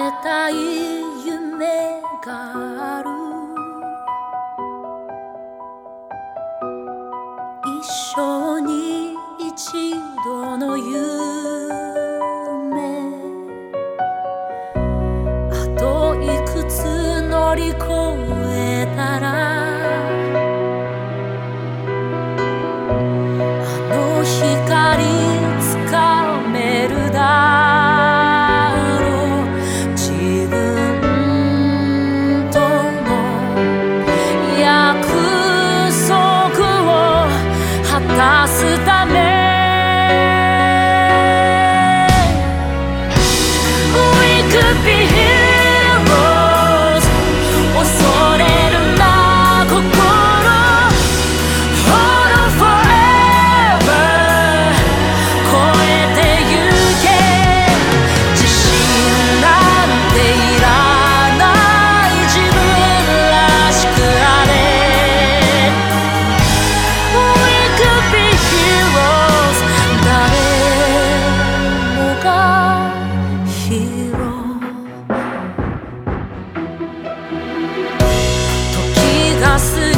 えたい夢がある。一生に一度の夢、あといくつ乗り越えたらあの光つかめるだろう。自分との約束を果たすため We could be heroes 恐れるな心 Hold on forever 超えてゆけ自信なんていらない自分らしくあれ時が過ぎ